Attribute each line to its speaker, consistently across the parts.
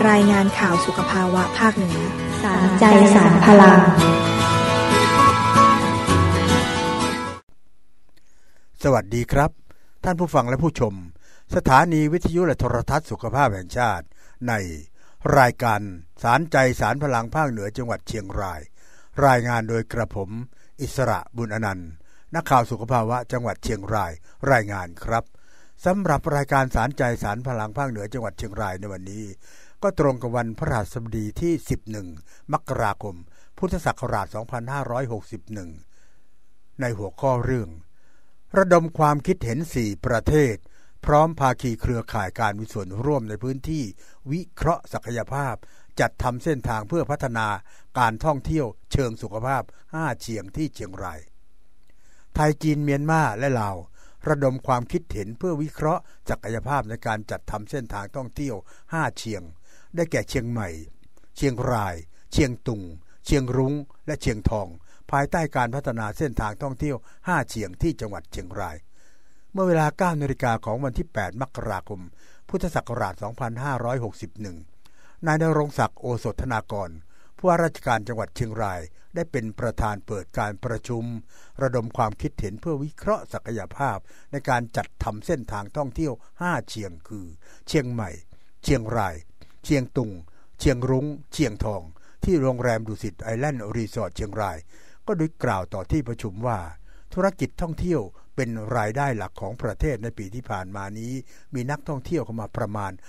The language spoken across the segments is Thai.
Speaker 1: รายงานข่าวสุขภาวะภาคเหนือ
Speaker 2: สารใจสารพลัง
Speaker 3: สวัสดีครับท่านผู้ฟังและผู้ชมสถานีวิทยุและโทรทัศน์สุขภาพแห่งชาติในรายการสารใจสารพลังภาคเหนือจังหวัดเชียงรายรายงานโดยกระผมอิสระบุญอนันต์นักข่าวสุขภาวะจังหวัดเชียงรายรายงานครับสำหรับรายการสารใจสารพลังภาคเหนือจังหวัดเชียงรายในวันนี้ก็ตรงกับวันพฤหัสบดีที่11มกราคมพุทธศักราช2561ในหัวข้อเรื่องระดมความคิดเห็น4ประเทศพร้อมภาคีเครือข่ายการมีส่วนร่วมในพื้นที่วิเคราะห์ศักยภาพจัดทำเส้นทางเพื่อพัฒนาการท่องเที่ยวเชิงสุขภาพ5เชียงที่เชียงรายไทยจีนเมียนมาและลาวระดมความคิดเห็นเพื่อวิเคราะห์ศักยภาพในการจัดทำเส้นทางท่องเที่ยว5เชียงได้แก่เชียงใหม่เชียงรายเชียงตุงเชียงรุ้งและเชียงทองภายใต้การพัฒนาเส้นทางท่องเที่ยว5เชียงที่จังหวัดเชียงรายเมื่อเวลา 9:00 น.ของวันที่8มกราคมพุทธศักราช2561นายณรงค์ศักดิ์โอสถธนากรผู้ว่าราชการจังหวัดเชียงรายได้เป็นประธานเปิดการประชุมระดมความคิดเห็นเพื่อวิเคราะห์ศักยภาพในการจัดทำเส้นทางท่องเที่ยว5เชียงคือเชียงใหม่เชียงรายเชียงตุงเชียงรุ้งเชียงทองที่โรงแรมดุสิตไอแลนด์รีสอร์ทเชียงรายก็ได้กล่าวต่อที่ประชุมว่าธุรกิจท่องเที่ยวเป็นรายได้หลักของประเทศในปีที่ผ่านมานี้มีนักท่องเที่ยวเข้ามาประมาณ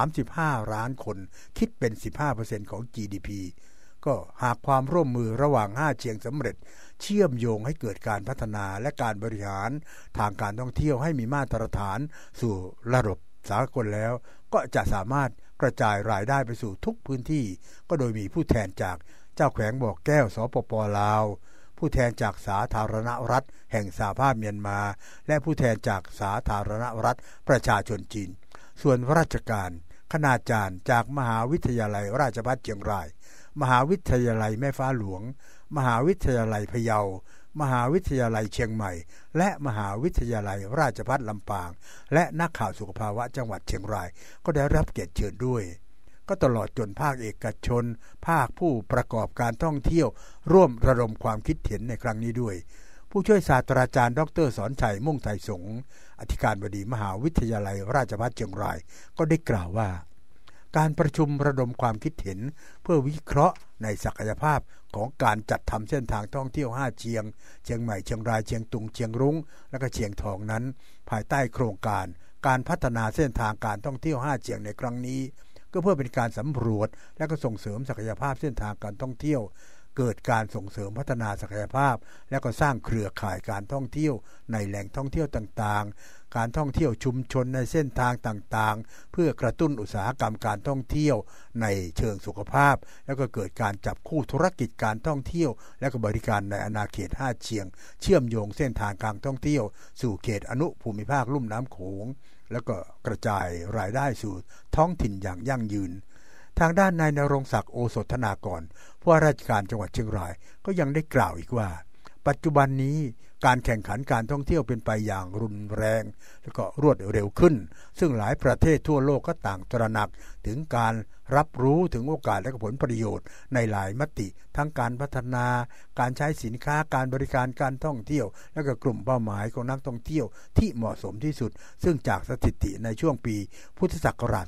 Speaker 3: 35ล้านคนคิดเป็น 15% ของ GDP ก็หากความร่วมมือระหว่าง5เชียงสำเร็จเชื่อมโยงให้เกิดการพัฒนาและการบริหารทางการท่องเที่ยวให้มีมาตรฐานสู่ระดับสากลแล้วก็จะสามารถกระจายรายได้ไปสู่ทุกพื้นที่ก็โดยมีผู้แทนจากเจ้าแขวงบ่อแก้วสปป.ลาวผู้แทนจากสาธารณรัฐแห่งสหภาพเมียนมาและผู้แทนจากสาธารณรัฐประชาชนจีนส่วนราชการคณาจารย์จากมหาวิทยาลัยราชภัฏเชียงรายมหาวิทยาลัยแม่ฟ้าหลวงมหาวิทยาลัยพะเยามหาวิทยาลัยเชียงใหม่และมหาวิทยาลัยราชภัฏลำปางและนักข่าวสุขภาวะจังหวัดเชียงรายก็ได้รับเกียรติเชิญด้วยก็ตลอดจนภาคเอกชนภาคผู้ประกอบการท่องเที่ยวร่วมระดมความคิดเห็นในครั้งนี้ด้วยผู้ช่วยศาสตราจารย์ดร.สอนชัยมุ่งไทยสงฆ์อธิการบดีมหาวิทยาลัยราชภัฏเชียงรายก็ได้กล่าวว่าการประชุมระดมความคิดเห็นเพื่อวิเคราะห์ในศักยภาพของการจัดทำเส้นทางท่องเที่ยว5เชียงเชียงใหม่เชียงรายเชียงตุงเชียงรุ้งและก็เชียงทองนั้นภายใต้โครงการพัฒนาเส้นทางการท่องเที่ยว5เชียงในครั้งนี้ก็เพื่อเป็นการสำรวจและก็ส่งเสริมศักยภาพเส้นทางการท่องเที่ยวเกิดการส่งเสริมพัฒนาศักยภาพและก็สร้างเครือข่ายการท่องเที่ยวในแหล่งท่องเที่ยวต่างๆการท่องเที่ยวชุมชนในเส้นทางต่างๆเพื่อกระตุ้นอุตสาหกรรมการท่องเที่ยวในเชิงสุขภาพแล้วก็เกิดการจับคู่ธุรกิจการท่องเที่ยวและก็บริการในอาณาเขต5เชียงเชื่อมโยงเส้นทางการท่องเที่ยวสู่เขตอนุภูมิภาคลุ่มน้ำโขงแล้วก็กระจายรายได้สู่ท้องถิ่นอย่างยั่งยืนทางด้านนายณรงค์ศักดิ์โอสถธนากรผู้ว่าราชการจังหวัดเชียงรายก็ยังได้กล่าวอีกว่าปัจจุบันนี้การแข่งขันการท่องเที่ยวเป็นไปอย่างรุนแรงและก็รวดเร็วขึ้นซึ่งหลายประเทศทั่วโลกก็ต่างตระหนักถึงการรับรู้ถึงโอกาสและผลประโยชน์ในหลายมิติทั้งการพัฒนาการใช้สินค้าการบริการการท่องเที่ยวและก็กลุ่มเป้าหมายของนักท่องเที่ยวที่เหมาะสมที่สุดซึ่งจากสถิติในช่วงปีพุทธศักราช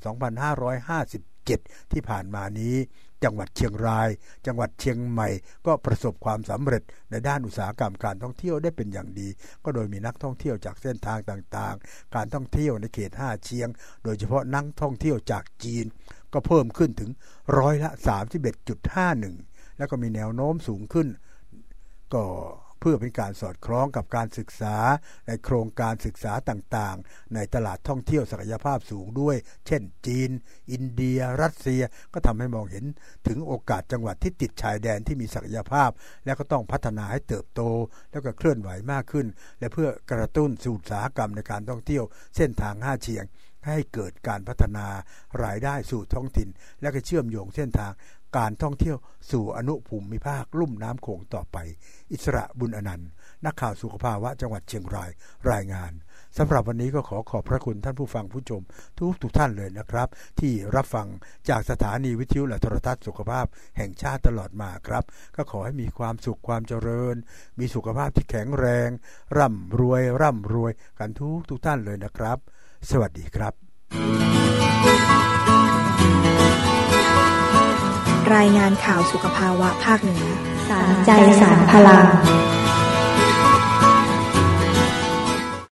Speaker 3: 2557ที่ผ่านมานี้จังหวัดเชียงรายจังหวัดเชียงใหม่ก็ประสบความสำเร็จในด้านอุตสาหกรรมการท่องเที่ยวได้เป็นอย่างดีก็โดยมีนักท่องเที่ยวจากเส้นทางต่างๆการท่องเที่ยวในเขต5เชียงโดยเฉพาะนักท่องเที่ยวจากจีนก็เพิ่มขึ้นถึง31.51%แล้วก็มีแนวโน้มสูงขึ้นก็เพื่อเป็นการสอดคล้องกับการศึกษาในโครงการศึกษาต่างๆในตลาดท่องเที่ยวศักยภาพสูงด้วยเช่นจีนอินเดียรัสเซียก็ทำให้มองเห็นถึงโอกาสจังหวัดที่ติดชายแดนที่มีศักยภาพและก็ต้องพัฒนาให้เติบโตแล้วก็เคลื่อนไหวมากขึ้นและเพื่อกระตุ้นสู่อุตสาหกรรมในการท่องเที่ยวเส้นทาง5เชียงให้เกิดการพัฒนารายได้สู่ท้องถิ่นและก็เชื่อมโยงเส้นทางการท่องเที่ยวสู่อนุภูมิภาคลุ่มน้ำโขงต่อไปอิสระบุญอนันต์นักข่าวสุขภาวะจังหวัดเชียงรายรายงานสำหรับวันนี้ก็ขอบพระคุณท่านผู้ฟังผู้ชมทุกท่านเลยนะครับที่รับฟังจากสถานีวิทยุและโทรทัศน์สุขภาพแห่งชาติตลอดมาครับก็ขอให้มีความสุขความเจริญมีสุขภาพที่แข็งแรงร่ำรวยกันทุกท่านเลยนะครับสวัสดีครับ
Speaker 1: รายงานข่าวสุขภาวะภาคเหนือ
Speaker 2: สารใจสารพลัง